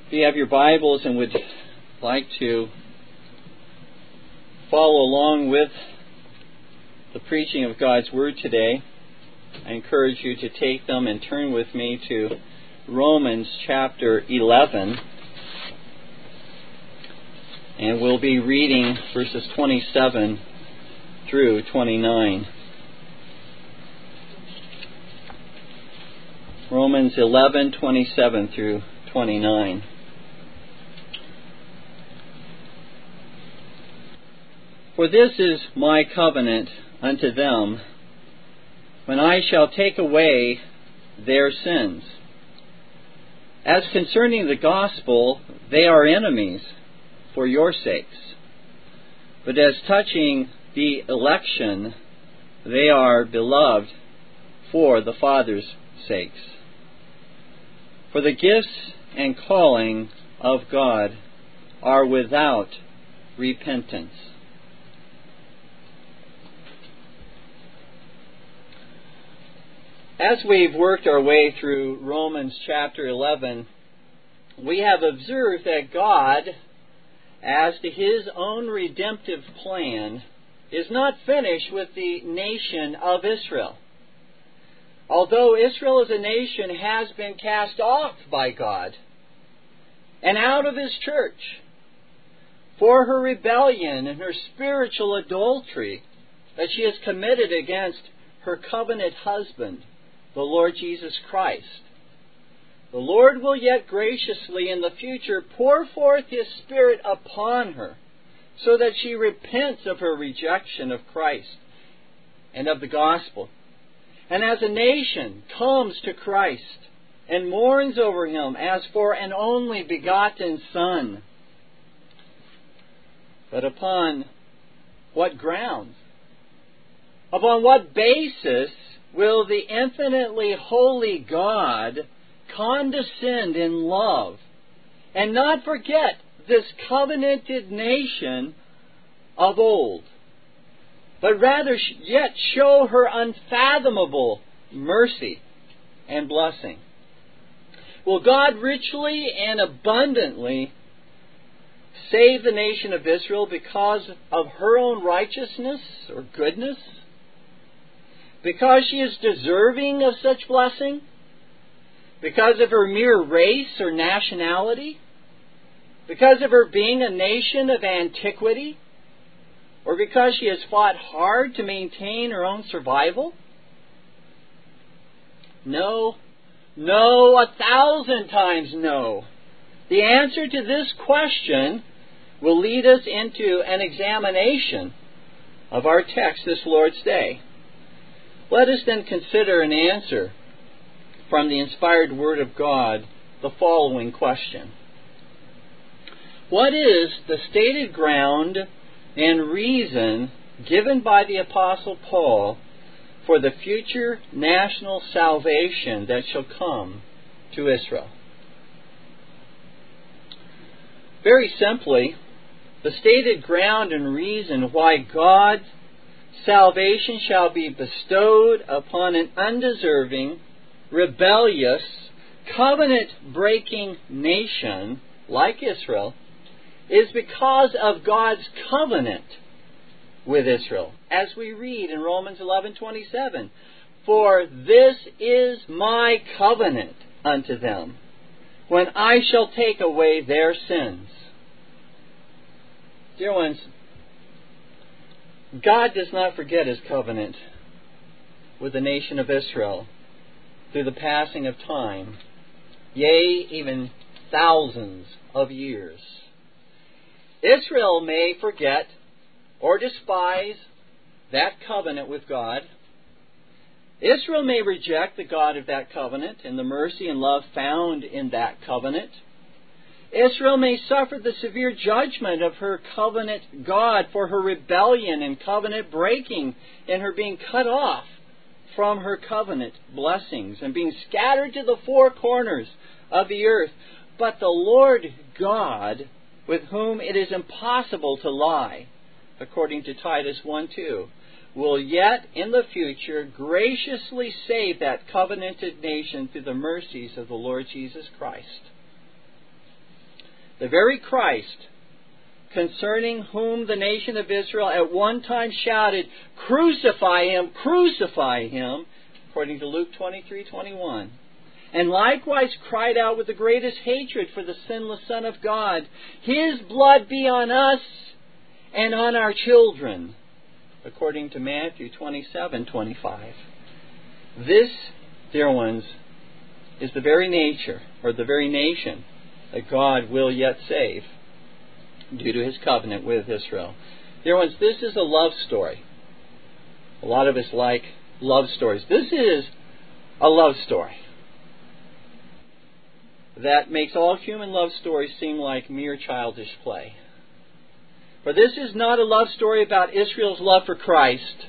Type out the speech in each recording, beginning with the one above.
If you have your Bibles and would like to follow along with the preaching of God's Word today, I encourage you to take them and turn with me to Romans chapter 11. And we'll be reading verses 27 through 29. Romans 11:27 through 29. For this is my covenant unto them, when I shall take away their sins. As concerning the gospel, they are enemies for your sakes. But as touching the election, they are beloved for the Father's sakes. For the gifts and calling of God are without repentance. As we've worked our way through Romans chapter 11, we have observed that God, as to His own redemptive plan, is not finished with the nation of Israel. Although Israel as a nation has been cast off by God and out of His church for her rebellion and her spiritual adultery that she has committed against her covenant husband, the Lord Jesus Christ, the Lord will yet graciously in the future pour forth His Spirit upon her so that she repents of her rejection of Christ and of the gospel. And as a nation comes to Christ and mourns over Him as for an only begotten Son. But upon what grounds? Upon what basis will the infinitely holy God condescend in love and not forget this covenanted nation of old, but rather yet show her unfathomable mercy and blessing? Will God richly and abundantly save the nation of Israel because of her own righteousness or goodness? Because she is deserving of such blessing? Because of her mere race or nationality? Because of her being a nation of antiquity? Or because she has fought hard to maintain her own survival? No, 1,000 times no. The answer to this question will lead us into an examination of our text this Lord's Day. Let us then consider and answer from the inspired Word of God the following question. What is the stated ground and reason given by the Apostle Paul for the future national salvation that shall come to Israel? Very simply, the stated ground and reason why God's salvation shall be bestowed upon an undeserving, rebellious, covenant-breaking nation like Israel is because of God's covenant with Israel. As we read in Romans 11:27, for this is my covenant unto them, when I shall take away their sins. Dear ones, God does not forget His covenant with the nation of Israel through the passing of time, yea, even thousands of years. Israel may forget or despise that covenant with God. Israel may reject the God of that covenant and the mercy and love found in that covenant. Israel may suffer the severe judgment of her covenant God for her rebellion and covenant breaking and her being cut off from her covenant blessings and being scattered to the four corners of the earth. But the Lord God, with whom it is impossible to lie, according to Titus 1:2, will yet in the future graciously save that covenanted nation through the mercies of the Lord Jesus Christ. the very Christ, concerning whom the nation of Israel at one time shouted, "Crucify him, crucify him," according to Luke 23:21. And likewise cried out with the greatest hatred for the sinless Son of God, "His blood be on us and on our children," according to Matthew 27:25. This, dear ones, is the very nature, or the very nation, that God will yet save due to His covenant with Israel. Dear ones, this is a love story. A lot of us like love stories. This is a love story that makes all human love stories seem like mere childish play. For this is not a love story about Israel's love for Christ,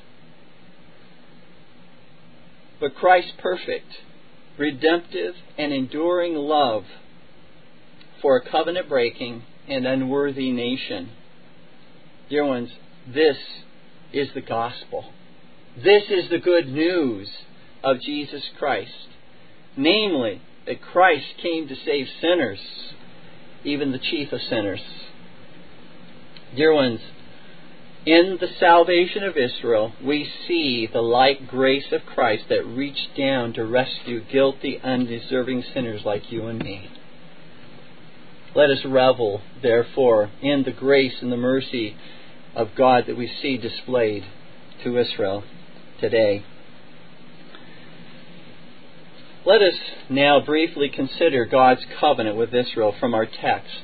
but Christ's perfect, redemptive, and enduring love for a covenant-breaking and unworthy nation. Dear ones, this is the gospel. This is the good news of Jesus Christ. Namely, that Christ came to save sinners, even the chief of sinners. Dear ones, in the salvation of Israel, we see the like grace of Christ that reached down to rescue guilty, undeserving sinners like you and me. Let us revel, therefore, in the grace and the mercy of God that we see displayed to Israel today. Let us now briefly consider God's covenant with Israel from our text.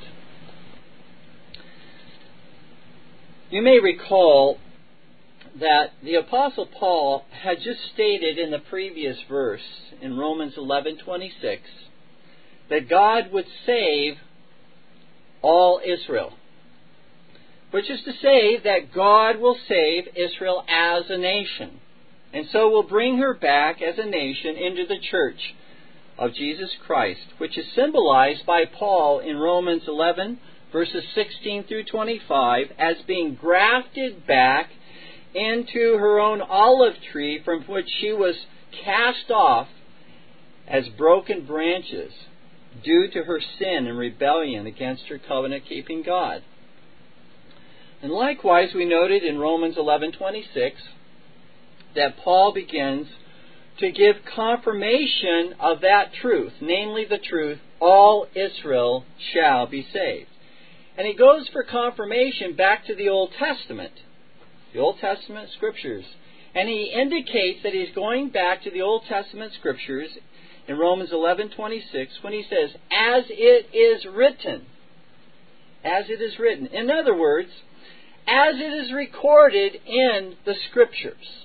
You may recall that the Apostle Paul had just stated in the previous verse, in Romans 11:26, that God would save all Israel, which is to say that God will save Israel as a nation, and so will bring her back as a nation into the church of Jesus Christ, which is symbolized by Paul in Romans 11, verses 16 through 25, as being grafted back into her own olive tree from which she was cast off as broken branches due to her sin and rebellion against her covenant-keeping God. And likewise, we noted in Romans 11:26 that Paul begins to give confirmation of that truth, namely the truth, all Israel shall be saved. And he goes for confirmation back to the Old Testament Scriptures. And he indicates that he's going back to the Old Testament Scriptures in Romans 11:26 when he says, "As it is written." As it is written. In other words, as it is recorded in the Scriptures.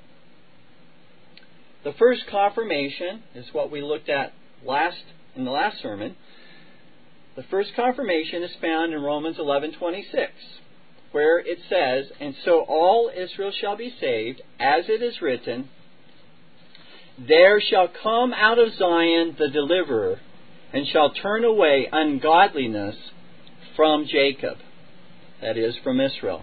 The first confirmation is what we looked at in the last sermon. The first confirmation is found in Romans 11:26, where it says, "And so all Israel shall be saved, as it is written, there shall come out of Zion the deliverer, and shall turn away ungodliness from Jacob," that is, from Israel.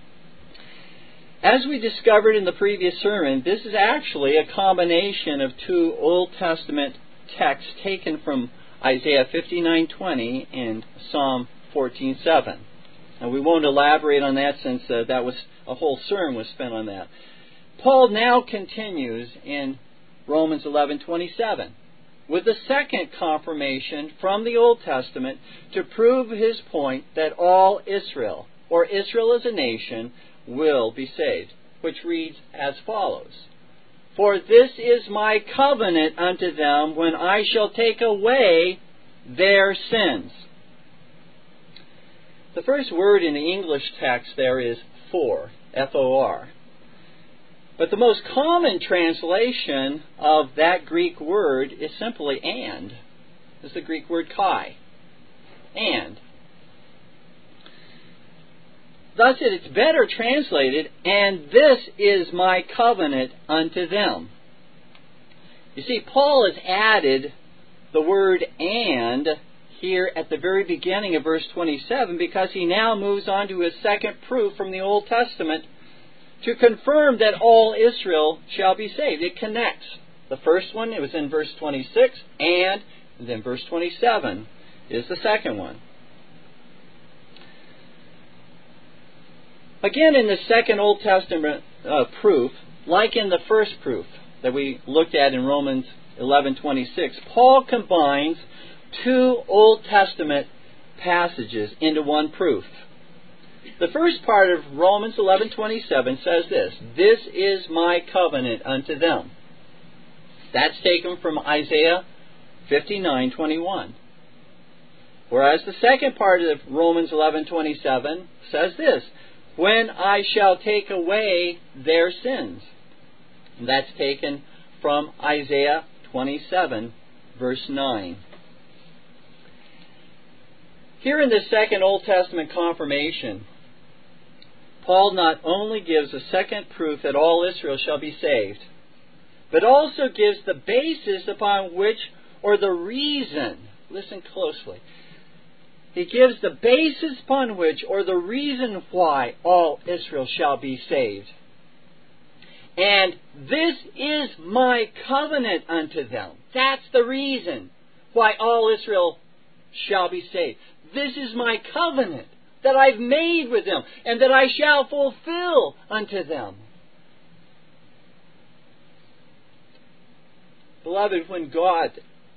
As we discovered in the previous sermon, this is actually a combination of two Old Testament texts taken from Isaiah 59:20 and Psalm 14:7. And we won't elaborate on that since that was a whole sermon was spent on that. Paul now continues in Romans 11:27 with the second confirmation from the Old Testament to prove his point that all Israel, or Israel as a nation, will be saved, which reads as follows: "For this is my covenant unto them when I shall take away their sins." The first word in the English text there is for, F-O-R. But the most common translation of that Greek word is simply and. It's the Greek word kai. And. Thus it's better translated, "And this is my covenant unto them." You see, Paul has added the word "and" here at the very beginning of verse 27 because he now moves on to his second proof from the Old Testament to confirm that all Israel shall be saved. It connects. The first one, it was in verse 26, and then verse 27 is the second one. Again, in the second Old Testament proof, like in the first proof that we looked at in Romans 11:26, Paul combines two Old Testament passages into one proof. The first part of Romans 11:27 says this: "This is my covenant unto them." That's taken from Isaiah 59:21. Whereas the second part of Romans 11:27 says this: "When I shall take away their sins." And that's taken from Isaiah 27, verse 9. Here in the second Old Testament confirmation, Paul not only gives a second proof that all Israel shall be saved, but also gives the basis upon which, or the reason, listen closely, he gives the basis upon which, or the reason why, all Israel shall be saved. And this is my covenant unto them. That's the reason why all Israel shall be saved. This is my covenant that I've made with them, and that I shall fulfill unto them. Beloved, when God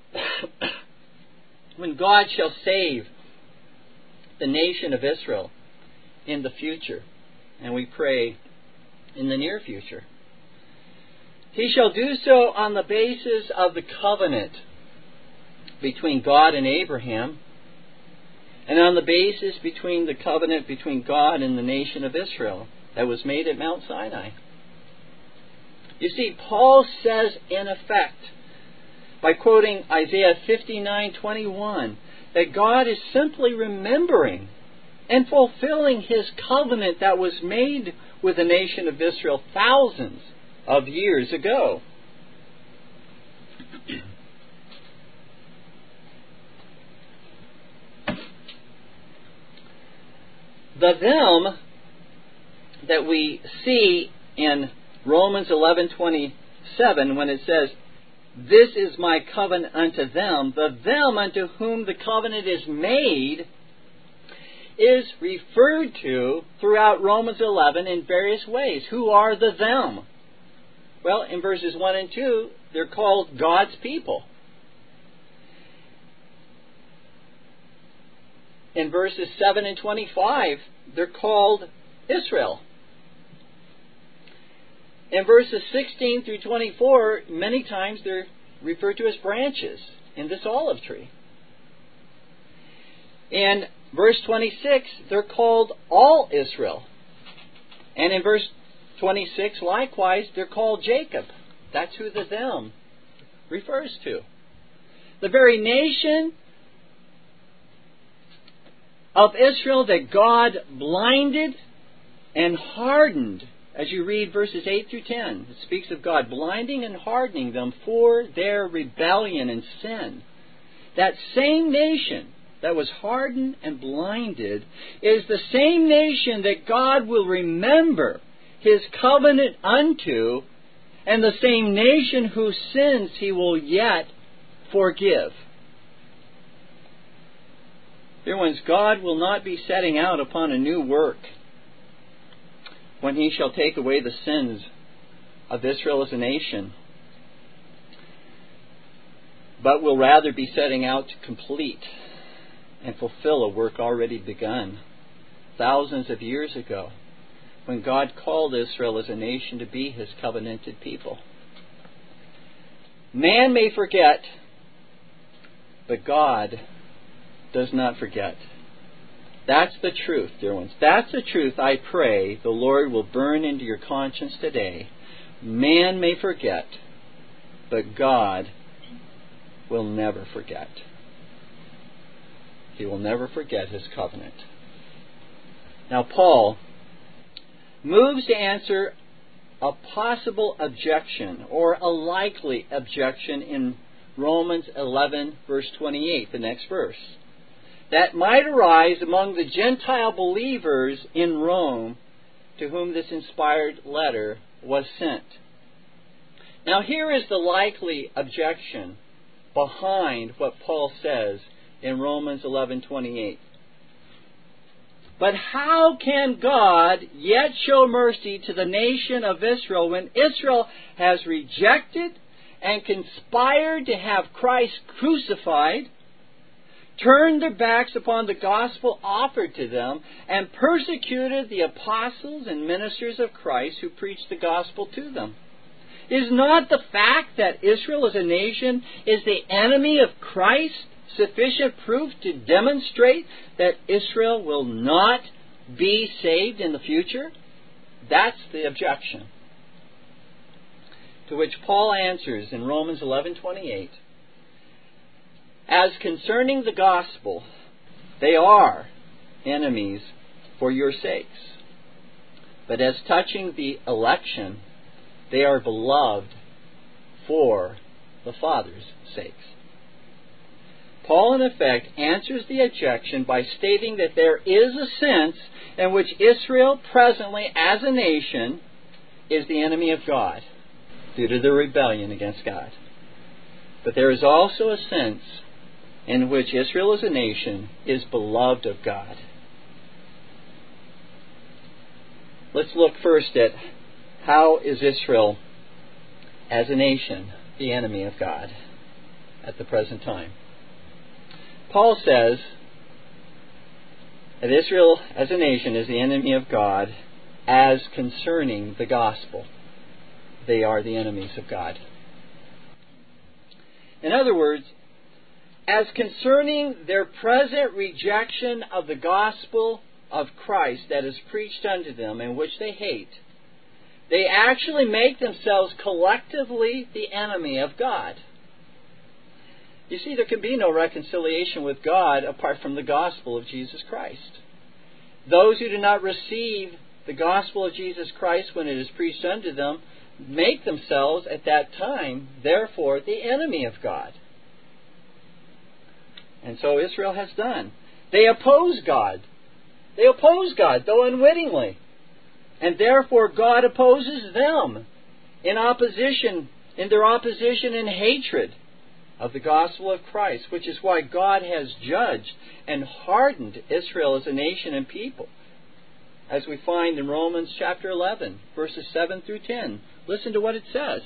shall save the nation of Israel in the future, and we pray in the near future, He shall do so on the basis of the covenant between God and Abraham, and on the basis between the covenant between God and the nation of Israel that was made at Mount Sinai. You see, Paul says in effect, by quoting Isaiah 59:21, that God is simply remembering and fulfilling His covenant that was made with the nation of Israel thousands of years ago. The them that we see in Romans 11:27 when it says, "This is my covenant unto them," the them unto whom the covenant is made is referred to throughout Romans 11 in various ways. Who are the them? Well, in verses 1 and 2, they're called God's people. In verses 7 and 25, they're called Israel. In verses 16 through 24, many times they're referred to as branches in this olive tree. In verse 26, they're called all Israel. And in verse 26, likewise, they're called Jacob. That's who the them refers to. The very nation of Israel that God blinded and hardened. As you read verses 8 through 10, it speaks of God blinding and hardening them for their rebellion and sin. That same nation that was hardened and blinded is the same nation that God will remember His covenant unto, and the same nation whose sins He will yet forgive. Dear ones, God will not be setting out upon a new work when He shall take away the sins of Israel as a nation, but will rather be setting out to complete and fulfill a work already begun thousands of years ago, when God called Israel as a nation to be His covenanted people. Man may forget, but God does not forget. That's the truth, dear ones. That's the truth I pray the Lord will burn into your conscience today. Man may forget, but God will never forget. He will never forget His covenant. Now, Paul moves to answer a possible objection or a likely objection in Romans 11, verse 28, the next verse, that might arise among the Gentile believers in Rome to whom this inspired letter was sent. Now, here is the likely objection behind what Paul says in Romans 11:28. But how can God yet show mercy to the nation of Israel when Israel has rejected and conspired to have Christ crucified, turned their backs upon the gospel offered to them, and persecuted the apostles and ministers of Christ who preached the gospel to them? Is not the fact that Israel as a nation is the enemy of Christ sufficient proof to demonstrate that Israel will not be saved in the future? That's the objection. To which Paul answers in Romans 11:28, as concerning the gospel, they are enemies for your sakes. But as touching the election, they are beloved for the Father's sakes. Paul, in effect, answers the objection by stating that there is a sense in which Israel presently, as a nation, is the enemy of God due to their rebellion against God. But there is also a sense in which Israel as a nation is beloved of God. Let's look first at how is Israel as a nation the enemy of God at the present time. Paul says that Israel as a nation is the enemy of God as concerning the gospel. They are the enemies of God. In other words, as concerning their present rejection of the gospel of Christ that is preached unto them and which they hate, they actually make themselves collectively the enemy of God. You see, there can be no reconciliation with God apart from the gospel of Jesus Christ. Those who do not receive the gospel of Jesus Christ when it is preached unto them make themselves at that time, therefore, the enemy of God. And so Israel has done. They oppose God. They oppose God, though unwittingly. And therefore God opposes them in their opposition and hatred of the gospel of Christ, which is why God has judged and hardened Israel as a nation and people, as we find in Romans chapter 11, verses 7 through 10. Listen to what it says.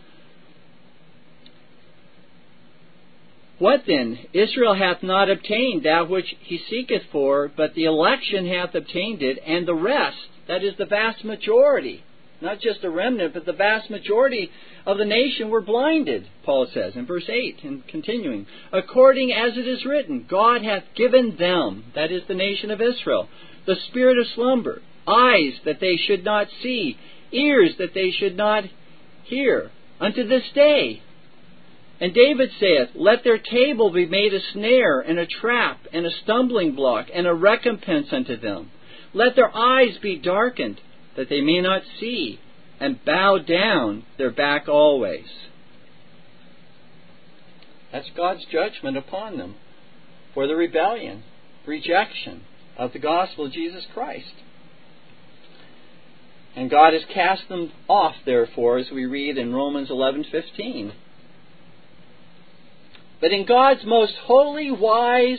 What then? Israel hath not obtained that which he seeketh for, but the election hath obtained it, and the rest, that is the vast majority, not just a remnant, but the vast majority of the nation were blinded, Paul says in verse 8, and continuing, according as it is written, God hath given them, that is the nation of Israel, the spirit of slumber, eyes that they should not see, ears that they should not hear, unto this day. And David saith, let their table be made a snare, and a trap, and a stumbling block, and a recompense unto them. Let their eyes be darkened, that they may not see, and bow down their back always. That's God's judgment upon them for the rebellion, rejection of the gospel of Jesus Christ. And God has cast them off, therefore, as we read in Romans 11:15. But in God's most holy, wise,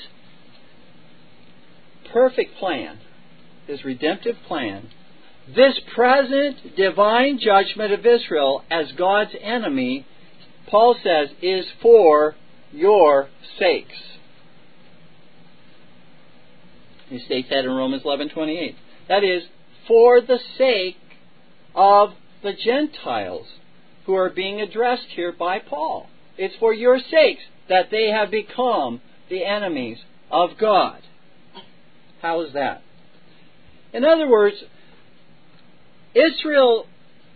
perfect plan, His redemptive plan, this present divine judgment of Israel as God's enemy, Paul says, is for your sakes. He states that in Romans 11:28. That is, for the sake of the Gentiles who are being addressed here by Paul. It's for your sakes that they have become the enemies of God. How is that? In other words, Israel's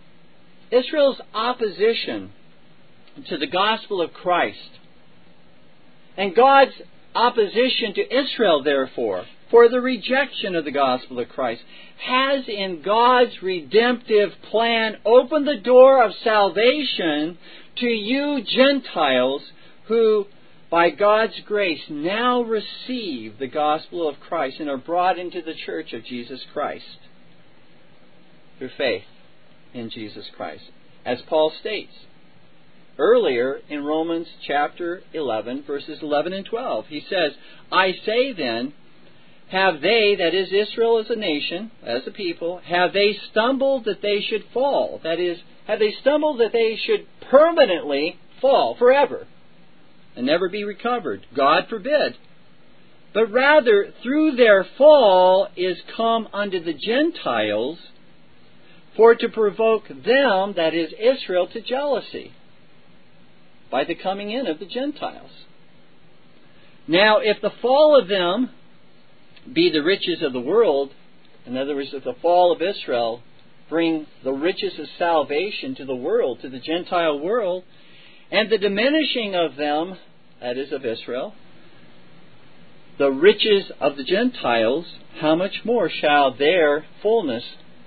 opposition to the gospel of Christ and God's opposition to Israel, therefore, for the rejection of the gospel of Christ, has in God's redemptive plan opened the door of salvation to you Gentiles who, by God's grace, now receive the gospel of Christ and are brought into the church of Jesus Christ through faith in Jesus Christ. As Paul states earlier in Romans chapter 11, verses 11 and 12, he says, I say then, have they, that is Israel as a nation, as a people, have they stumbled that they should fall? That is, have they stumbled that they should permanently fall forever and never be recovered? God forbid. But rather, through their fall is come unto the Gentiles, for to provoke them, that is Israel, to jealousy, by the coming in of the Gentiles. Now, if the fall of them be the riches of the world, in other words, if the fall of Israel bring the riches of salvation to the world, to the Gentile world, and the diminishing of them, that is of Israel, the riches of the Gentiles, how much more shall their fullness,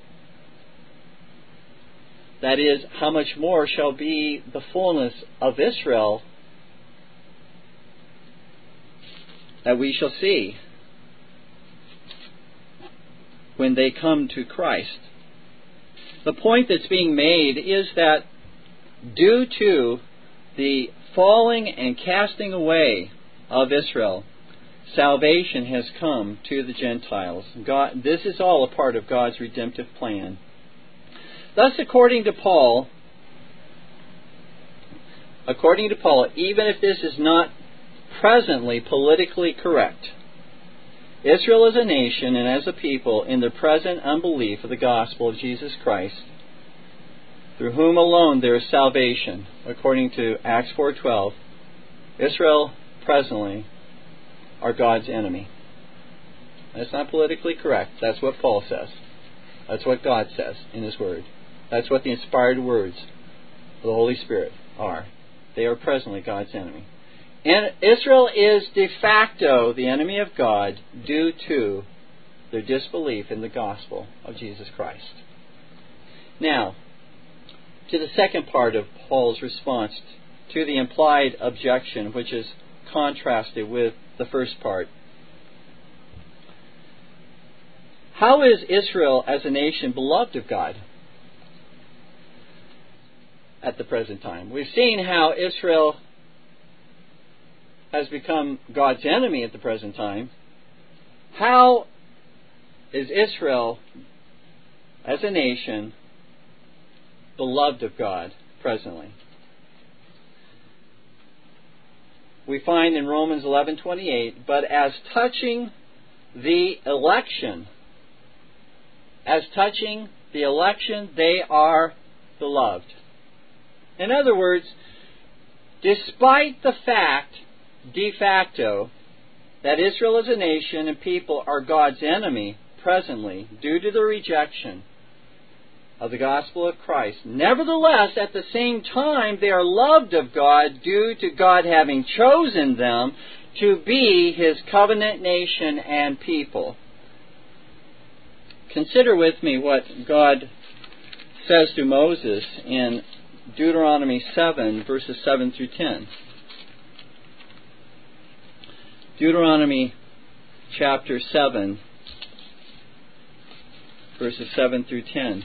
that is, how much more shall be the fullness of Israel that we shall see when they come to Christ. The point that's being made is that due to the falling and casting away of Israel, salvation has come to the Gentiles. This is all a part of God's redemptive plan. Thus, according to Paul, even if this is not presently politically correct, Israel as a nation and as a people, in the present unbelief of the gospel of Jesus Christ, through whom alone there is salvation, according to Acts 4:12, Israel presently are God's enemy. That's not politically correct. That's what Paul says. That's what God says in His Word. That's what the inspired words of the Holy Spirit are. They are presently God's enemy. And Israel is de facto the enemy of God due to their disbelief in the gospel of Jesus Christ. Now, to the second part of Paul's response to the implied objection, which is contrasted with the first part. How is Israel as a nation beloved of God at the present time? We've seen how Israel has become God's enemy at the present time. How is Israel as a nation beloved of God presently? We find in Romans 11:28, but as touching the election, they are beloved. In other words, despite the fact, de facto, that Israel as a nation and people are God's enemy presently due to the rejection of the gospel of Christ, nevertheless, at the same time, they are loved of God due to God having chosen them to be His covenant nation and people. Consider with me what God says to Moses in Deuteronomy 7, verses 7 through 10. Deuteronomy chapter 7, verses 7 through 10.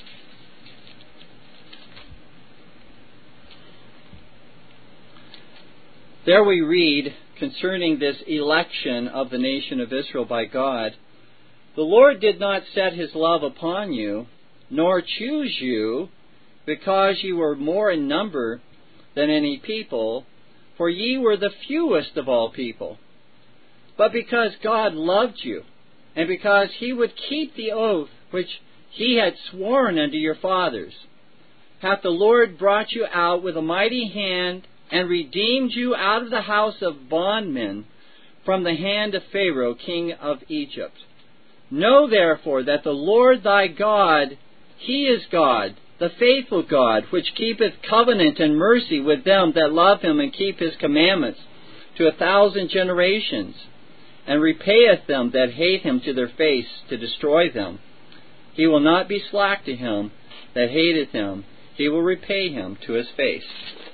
There we read concerning this election of the nation of Israel by God, "The Lord did not set His love upon you, nor choose you, because ye were more in number than any people, for ye were the fewest of all people. But because God loved you, and because He would keep the oath which He had sworn unto your fathers, hath the Lord brought you out with a mighty hand, and redeemed you out of the house of bondmen, from the hand of Pharaoh king of Egypt. Know therefore that the Lord thy God, He is God, the faithful God, which keepeth covenant and mercy with them that love Him and keep His commandments to 1,000 generations, and repayeth them that hate Him to their face to destroy them. He will not be slack to him that hateth Him, He will repay him to his face."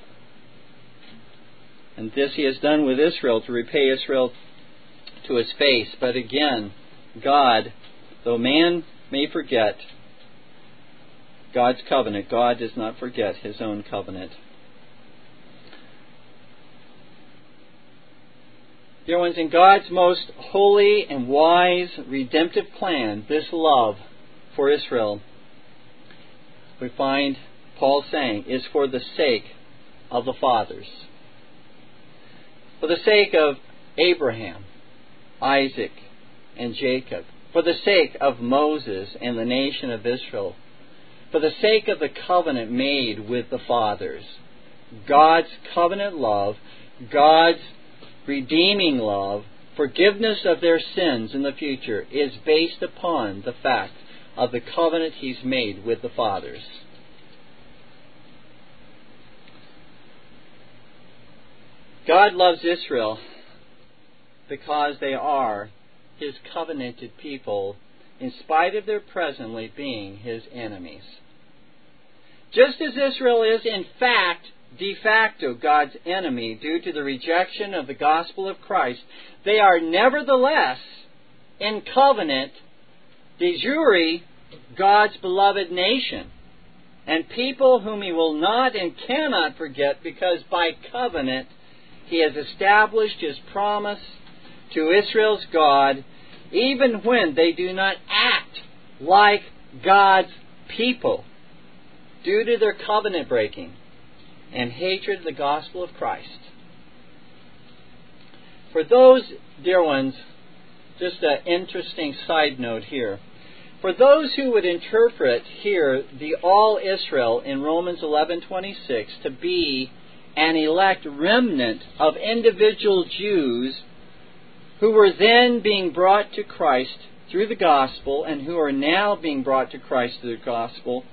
And this He has done with Israel, to repay Israel to His face. But again, God, though man may forget God's covenant, God does not forget His own covenant. Dear ones, in God's most holy and wise redemptive plan, this love for Israel, we find Paul saying, is for the sake of the fathers. For the sake of Abraham, Isaac, and Jacob. For the sake of Moses and the nation of Israel. For the sake of the covenant made with the fathers. God's covenant love, God's redeeming love, forgiveness of their sins in the future is based upon the fact of the covenant He's made with the fathers. God loves Israel because they are His covenanted people, in spite of their presently being His enemies. Just as Israel is, in fact, de facto God's enemy due to the rejection of the gospel of Christ, they are nevertheless, in covenant, de jure, God's beloved nation, and people whom He will not and cannot forget, because by covenant He has established His promise to Israel's God, even when they do not act like God's people due to their covenant breaking and hatred of the gospel of Christ. For those, dear ones, just an interesting side note here. For those who would interpret here the all Israel in Romans 11:26 to be an elect remnant of individual Jews who were then being brought to Christ through the gospel and who are now being brought to Christ through the gospel,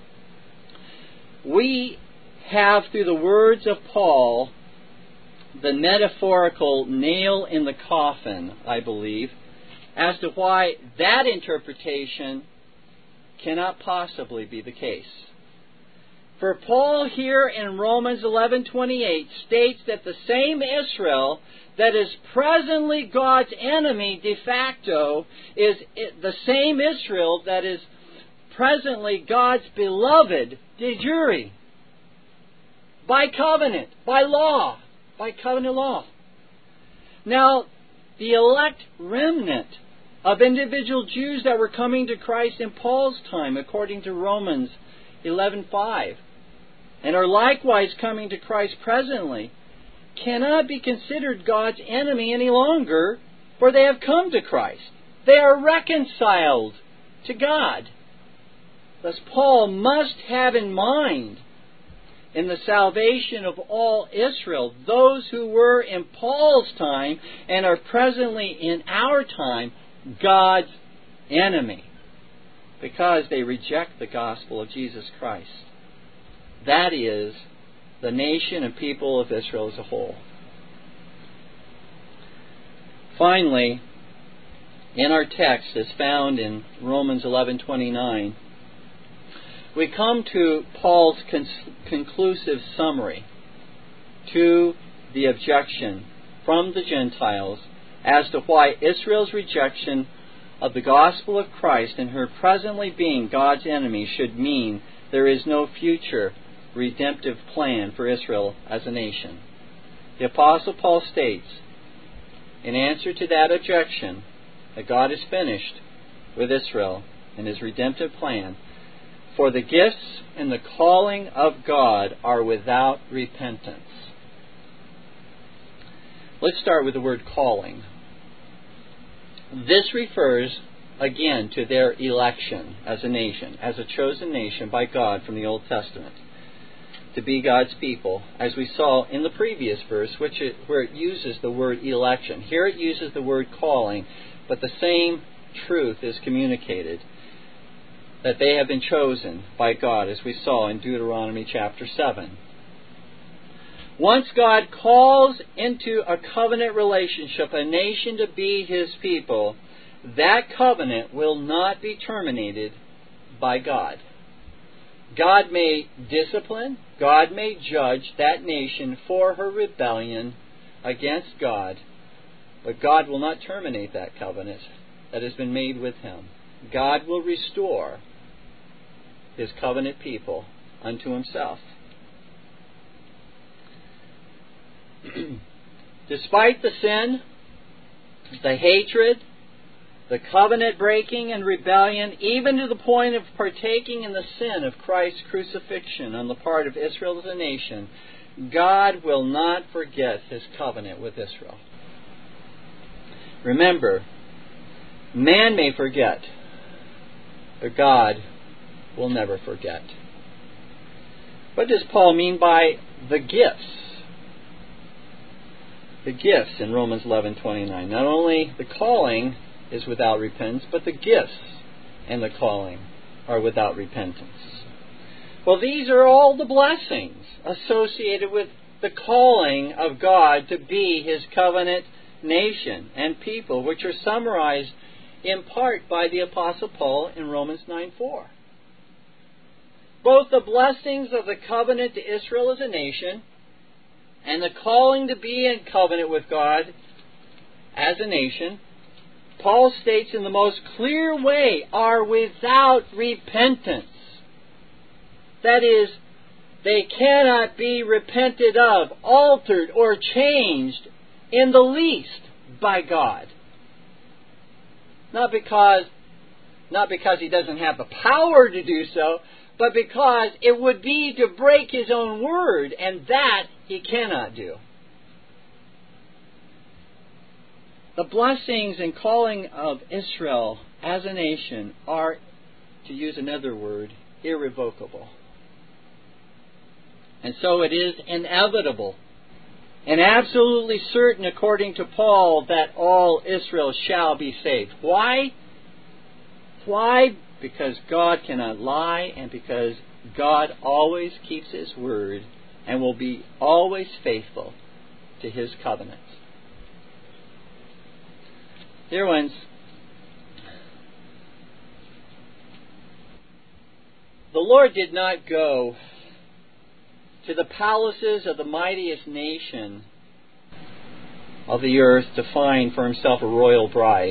we have, through the words of Paul, the metaphorical nail in the coffin, I believe, as to why that interpretation cannot possibly be the case. For Paul here in Romans 11:28 states that the same Israel that is presently God's enemy de facto is the same Israel that is presently God's beloved de jure, by covenant, by law, by covenant law. Now, the elect remnant of individual Jews that were coming to Christ in Paul's time, according to Romans 11:5, and are likewise coming to Christ presently, cannot be considered God's enemy any longer, for they have come to Christ. They are reconciled to God. Thus Paul must have in mind, in the salvation of all Israel, those who were in Paul's time and are presently in our time God's enemy, because they reject the gospel of Jesus Christ. That is, the nation and people of Israel as a whole. Finally, in our text, as found in Romans 11:29, we come to Paul's conclusive summary to the objection from the Gentiles as to why Israel's rejection of the gospel of Christ and her presently being God's enemy should mean there is no future redemptive plan for Israel as a nation. The Apostle Paul states, in answer to that objection, that God is finished with Israel and His redemptive plan, for the gifts and the calling of God are without repentance. Let's start with the word calling. This refers again to their election as a nation, as a chosen nation by God from the Old Testament, to be God's people, as we saw in the previous verse, where it uses the word election. Here it uses the word calling, but the same truth is communicated, that they have been chosen by God, as we saw in Deuteronomy chapter 7. Once God calls into a covenant relationship a nation to be His people, that covenant will not be terminated by God. God may discipline, God may judge that nation for her rebellion against God, but God will not terminate that covenant that has been made with Him. God will restore His covenant people unto Himself. Despite the sin the hatred, the covenant breaking and rebellion, even to the point of partaking in the sin of Christ's crucifixion on the part of Israel as a nation, God will not forget His covenant with Israel. Remember, man may forget, but God will never forget. What does Paul mean by the gifts? The gifts in Romans 11:29. Not only the calling is without repentance, but the gifts and the calling are without repentance. Well, these are all the blessings associated with the calling of God to be His covenant nation and people, which are summarized in part by the Apostle Paul in Romans 9:4. Both the blessings of the covenant to Israel as a nation and the calling to be in covenant with God as a nation, Paul states in the most clear way, are without repentance. That is, they cannot be repented of, altered, or changed in the least by God. Not because He doesn't have the power to do so, but because it would be to break His own word, and that He cannot do. The blessings and calling of Israel as a nation are, to use another word, irrevocable. And so it is inevitable and absolutely certain, according to Paul, that all Israel shall be saved. Why? Why? Because God cannot lie, and because God always keeps His word and will be always faithful to His covenants. Dear ones, the Lord did not go to the palaces of the mightiest nation of the earth to find for Himself a royal bride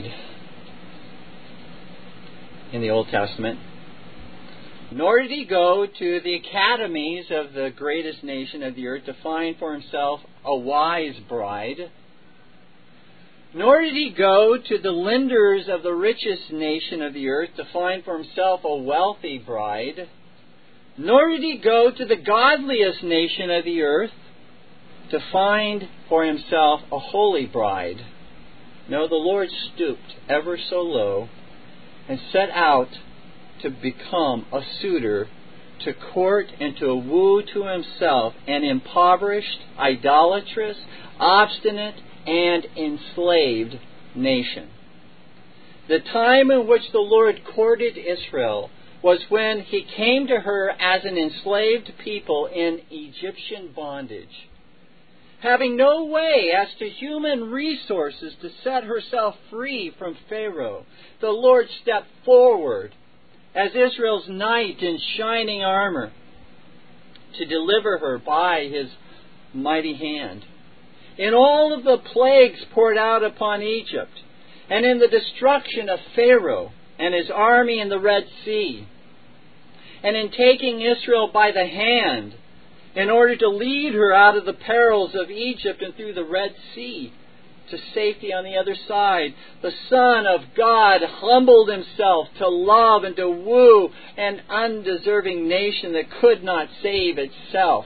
in the Old Testament. Nor did He go to the academies of the greatest nation of the earth to find for Himself a wise bride. Nor did He go to the lenders of the richest nation of the earth to find for Himself a wealthy bride. Nor did He go to the godliest nation of the earth to find for Himself a holy bride. No, the Lord stooped ever so low and set out to become a suitor, to court and to woo to Himself an impoverished, idolatrous, obstinate, and enslaved nation. The time in which the Lord courted Israel was when He came to her as an enslaved people in Egyptian bondage. Having no way as to human resources to set herself free from Pharaoh, the Lord stepped forward as Israel's knight in shining armor to deliver her by His mighty hand. In all of the plagues poured out upon Egypt, and in the destruction of Pharaoh and his army in the Red Sea, and in taking Israel by the hand in order to lead her out of the perils of Egypt and through the Red Sea to safety on the other side, the Son of God humbled Himself to love and to woo an undeserving nation that could not save itself.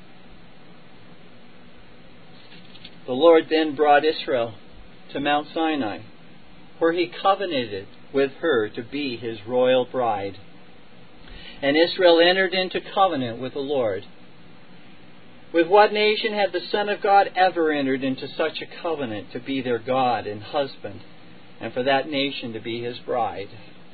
The Lord then brought Israel to Mount Sinai, where He covenanted with her to be His royal bride. And Israel entered into covenant with the Lord. With what nation had the Son of God ever entered into such a covenant to be their God and husband, and for that nation to be His bride?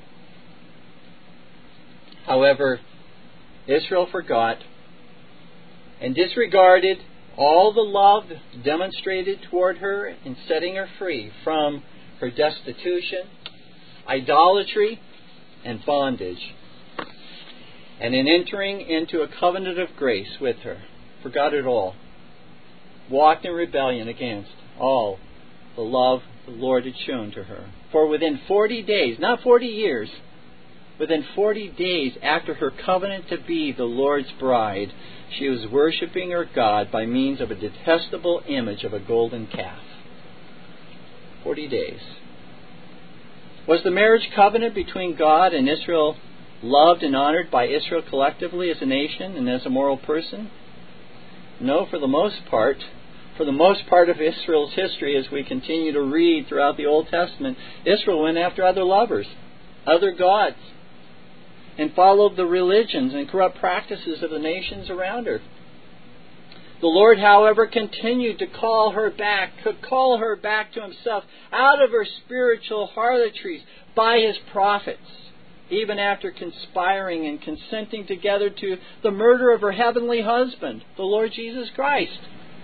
However, Israel forgot and disregarded all the love demonstrated toward her in setting her free from her destitution, idolatry, and bondage, and in entering into a covenant of grace with her, forgot it all, walked in rebellion against all the love the Lord had shown to her. For within 40 days, not 40 years, within 40 days after her covenant to be the Lord's bride, she was worshiping her God by means of a detestable image of a golden calf. 40 days. Was the marriage covenant between God and Israel loved and honored by Israel collectively as a nation and as a moral person? No, for the most part. For the most part of Israel's history, as we continue to read throughout the Old Testament, Israel went after other lovers, other gods, and followed the religions and corrupt practices of the nations around her. The Lord, however, continued to call her back to Himself out of her spiritual harlotries by His prophets, even after conspiring and consenting together to the murder of her heavenly husband, the Lord Jesus Christ.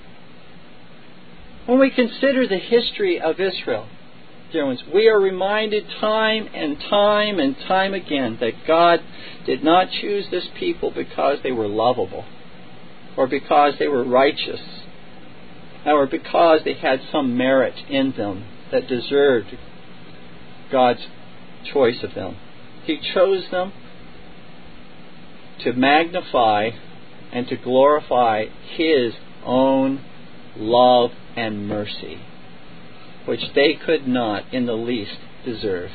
When we consider the history of Israel, dear ones, we are reminded time and time again that God did not choose this people because they were lovable, or because they were righteous, or because they had some merit in them that deserved God's choice of them. He chose them to magnify and to glorify His own love and mercy, which they could not in the least deserve.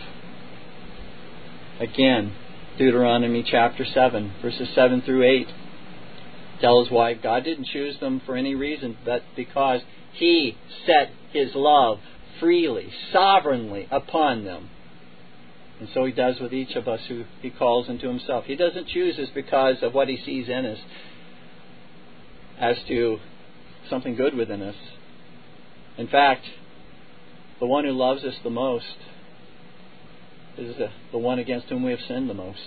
Again, Deuteronomy chapter 7, verses 7 through 8, tells why God didn't choose them for any reason but because He set His love freely, sovereignly upon them. And so He does with each of us who He calls into Himself. He doesn't choose us because of what He sees in us as to something good within us. In fact, the one who loves us the most is the one against whom we have sinned the most.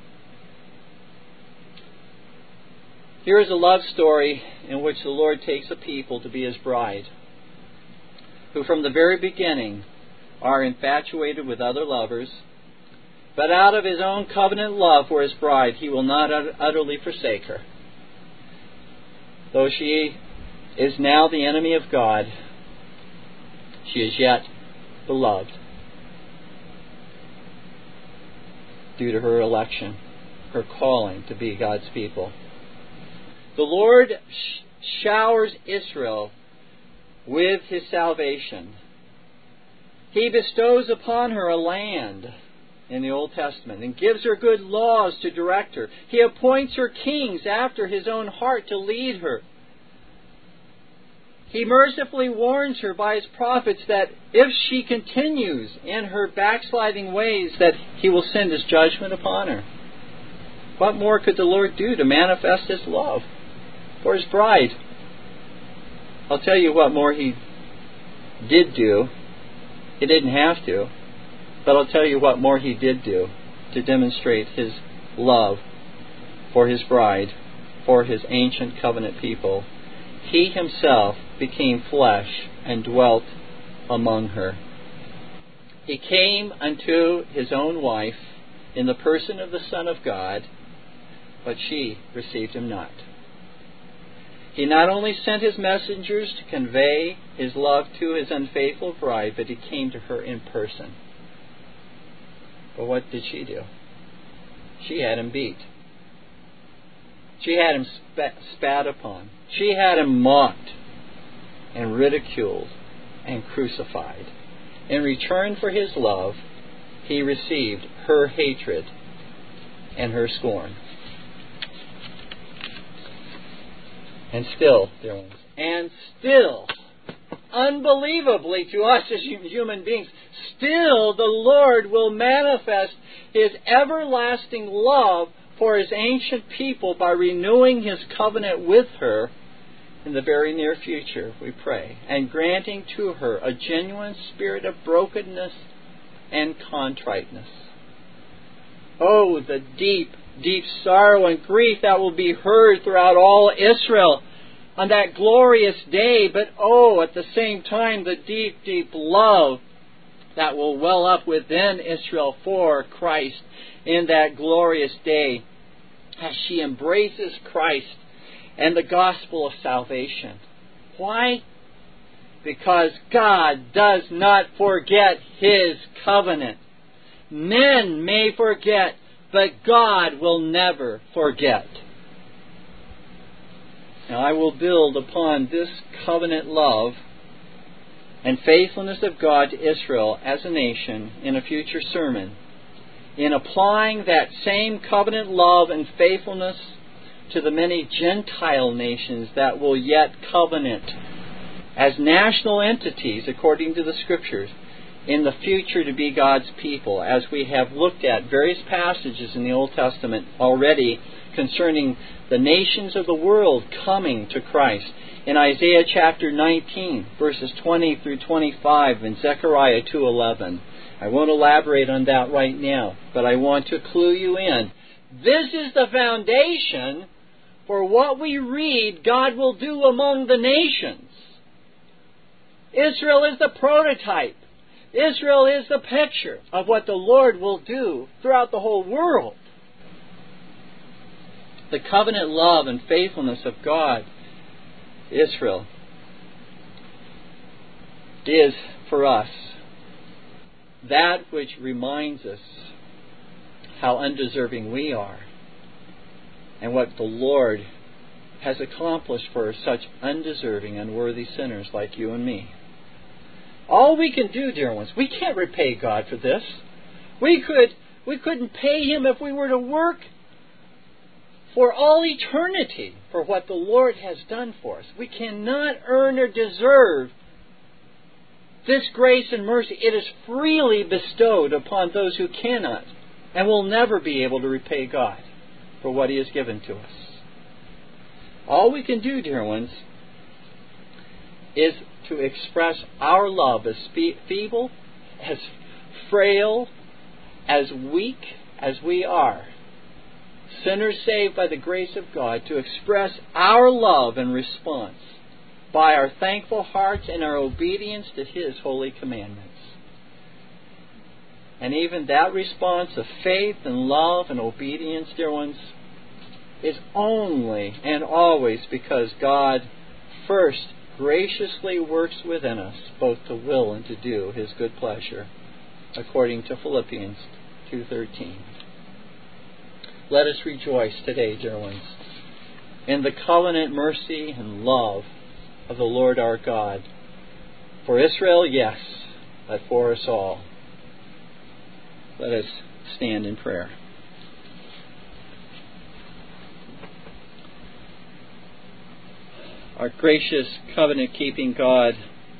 Here is a love story in which the Lord takes a people to be His bride, who from the very beginning are infatuated with other lovers, but out of His own covenant love for His bride, He will not utterly forsake her. Though she is now the enemy of God, she is yet beloved due to her election, her calling to be God's people. The Lord showers Israel with His salvation. He bestows upon her a land in the Old Testament and gives her good laws to direct her. He appoints her kings after His own heart to lead her. He mercifully warns her by His prophets that if she continues in her backsliding ways, that He will send His judgment upon her. What more could the Lord do to manifest His love for His bride? I'll tell you what more He did do. He didn't have to, but I'll tell you what more He did do to demonstrate His love for His bride, for His ancient covenant people. He Himself became flesh and dwelt among her. He came unto His own wife in the person of the Son of God, but she received Him not. He not only sent His messengers to convey His love to His unfaithful bride, but He came to her in person. But what did she do? She had Him beat. She had Him spat upon. She had Him mocked and ridiculed and crucified. In return for His love, He received her hatred and her scorn. And still, dear ones, unbelievably to us as human beings, still the Lord will manifest His everlasting love for His ancient people by renewing His covenant with her in the very near future, we pray, and granting to her a genuine spirit of brokenness and contriteness. Oh, the deep, deep sorrow and grief that will be heard throughout all Israel on that glorious day, but at the same time, the deep, deep love that will well up within Israel for Christ in that glorious day as she embraces Christ and the gospel of salvation. Why? Because God does not forget His covenant. Men may forget, but God will never forget. Now I will build upon this covenant love and faithfulness of God to Israel as a nation in a future sermon, in applying that same covenant love and faithfulness to the many Gentile nations that will yet covenant as national entities according to the Scriptures in the future to be God's people, as we have looked at various passages in the Old Testament already concerning the nations of the world coming to Christ. In Isaiah chapter 19, verses 20 through 25, and Zechariah 2:11. I won't elaborate on that right now, but I want to clue you in. This is the foundation for what we read God will do among the nations. Israel is the prototype. Israel is the picture of what the Lord will do throughout the whole world. The covenant love and faithfulness of God, Israel, is for us that which reminds us how undeserving we are and what the Lord has accomplished for such undeserving, unworthy sinners like you and me. All we can do, dear ones, we can't repay God for this. We couldn't pay Him if we were to work for all eternity for what the Lord has done for us. We cannot earn or deserve this grace and mercy. It is freely bestowed upon those who cannot and will never be able to repay God for what He has given to us. All we can do, dear ones, is to express our love as feeble, as frail, as weak as we are, sinners saved by the grace of God, to express our love and response by our thankful hearts and our obedience to His holy commandments. And even that response of faith and love and obedience, dear ones, is only and always because God first graciously works within us both to will and to do His good pleasure, according to Philippians 2:13. Let us rejoice today, dear ones, in the covenant mercy and love of the Lord our God. For Israel, yes, but for us all. Let us stand in prayer. Our gracious covenant-keeping God,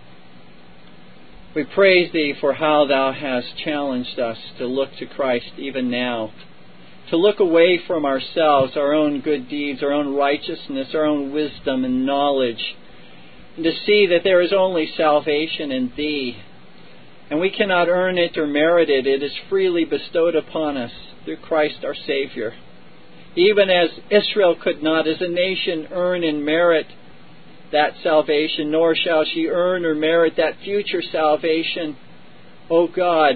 we praise Thee for how Thou hast challenged us to look to Christ even now, to look away from ourselves, our own good deeds, our own righteousness, our own wisdom and knowledge, and to see that there is only salvation in Thee, and we cannot earn it or merit it. It is freely bestowed upon us through Christ our Savior. Even as Israel could not as a nation earn and merit that salvation, nor shall she earn or merit that future salvation, O God,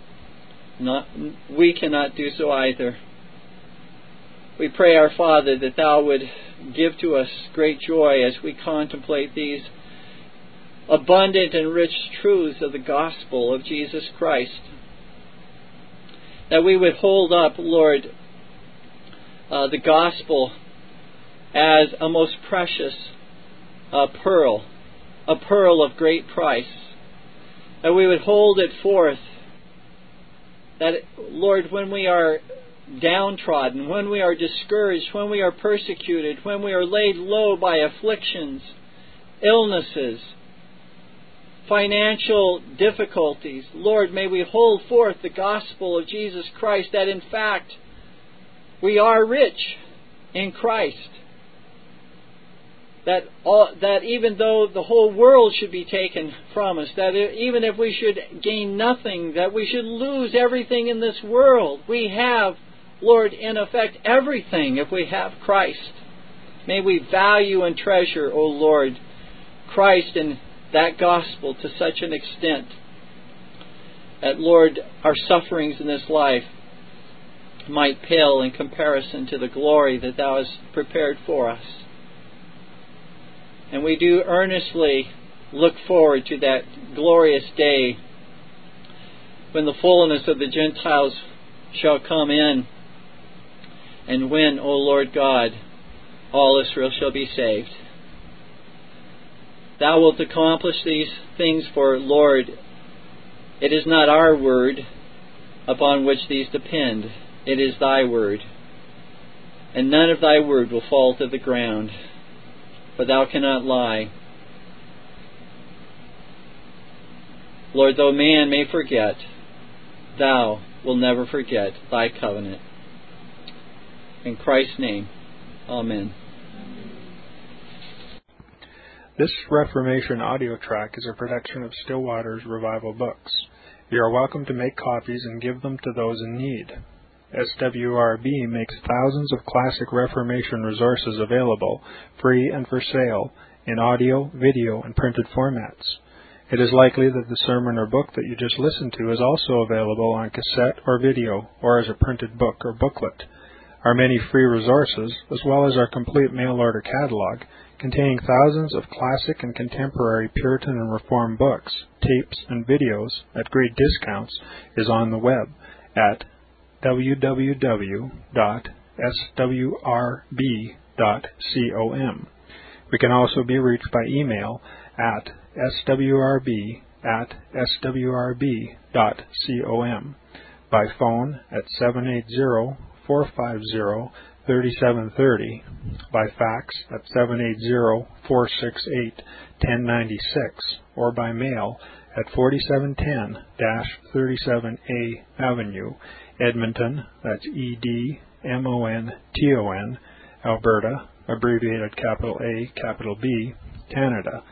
we cannot do so either. We pray, our Father, that Thou would give to us great joy as we contemplate these abundant and rich truths of the gospel of Jesus Christ. That we would hold up, Lord, the gospel as a most precious pearl of great price. That we would hold it forth. That, Lord, when we are downtrodden, when we are discouraged, when we are persecuted, when we are laid low by afflictions, illnesses, financial difficulties, Lord, may we hold forth the gospel of Jesus Christ, that in fact we are rich in Christ. That even though the whole world should be taken from us, that even if we should gain nothing, that we should lose everything in this world, we have, Lord, in effect, everything if we have Christ. May we value and treasure, O Lord, Christ and that gospel to such an extent that, Lord, our sufferings in this life might pale in comparison to the glory that Thou hast prepared for us. And we do earnestly look forward to that glorious day when the fullness of the Gentiles shall come in, and when, O Lord God, all Israel shall be saved. Thou wilt accomplish these things, for, Lord, it is not our word upon which these depend. It is Thy word. And none of Thy word will fall to the ground, for Thou cannot lie. Lord, though man may forget, Thou will never forget Thy covenant. In Christ's name, Amen. This Reformation audio track is a production of Still Waters Revival Books. You are welcome to make copies and give them to those in need. SWRB makes thousands of classic Reformation resources available, free and for sale, in audio, video, and printed formats. It is likely that the sermon or book that you just listened to is also available on cassette or video, or as a printed book or booklet. Our many free resources, as well as our complete mail-order catalog, containing thousands of classic and contemporary Puritan and Reformed books, tapes, and videos at great discounts, is on the web at www.swrb.com. We can also be reached by email at swrb@swrb.com, by phone at 780-450-3730, by fax at 780-468-1096, or by mail at 4710-37A Avenue, Edmonton, that's Edmonton, Alberta, abbreviated capital A, capital B, Canada,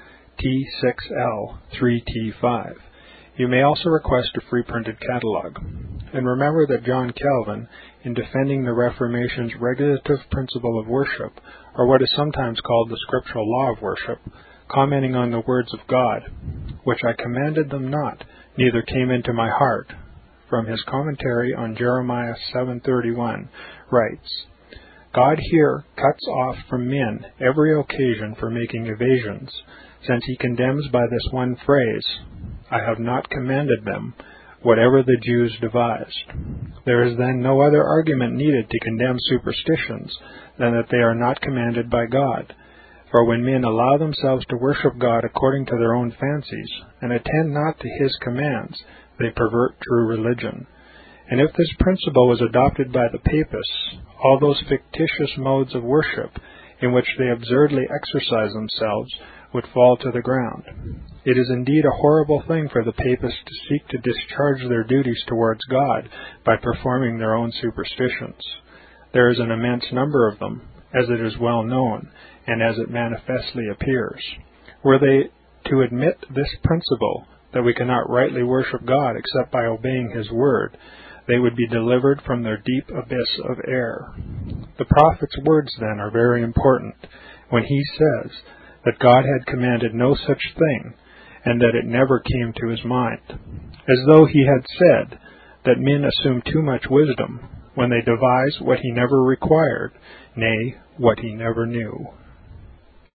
T6L3T5. You may also request a free printed catalog. And remember that John Calvin, in defending the Reformation's regulative principle of worship, or what is sometimes called the scriptural law of worship, commenting on the words of God, which I commanded them not, neither came into my heart, from his commentary on Jeremiah 7:31, writes, God here cuts off from men every occasion for making evasions, since he condemns by this one phrase, I have not commanded them, whatever the Jews devised. There is then no other argument needed to condemn superstitions than that they are not commanded by God. For when men allow themselves to worship God according to their own fancies, and attend not to his commands, they pervert true religion. And if this principle was adopted by the Papists, all those fictitious modes of worship in which they absurdly exercise themselves would fall to the ground. It is indeed a horrible thing for the Papists to seek to discharge their duties towards God by performing their own superstitions. There is an immense number of them, as it is well known, and as it manifestly appears. Were they to admit this principle, that we cannot rightly worship God except by obeying his word, they would be delivered from their deep abyss of error. The prophet's words, then, are very important, when he says that God had commanded no such thing, and that it never came to his mind, as though he had said that men assume too much wisdom when they devise what he never required, nay, what he never knew.